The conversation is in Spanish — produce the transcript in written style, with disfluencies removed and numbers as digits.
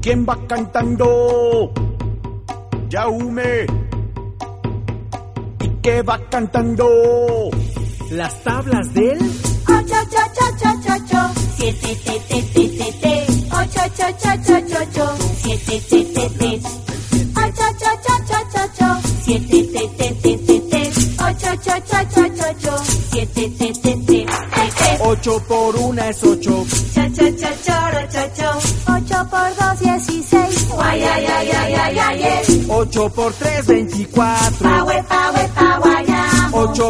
¿Quién va cantando? Jaume. ¿Y qué va cantando? Las tablas del 8, 7, 8, 7, 7, 8 por 1 es 8. 8 por 2, 16. 8 por 3, 24. 8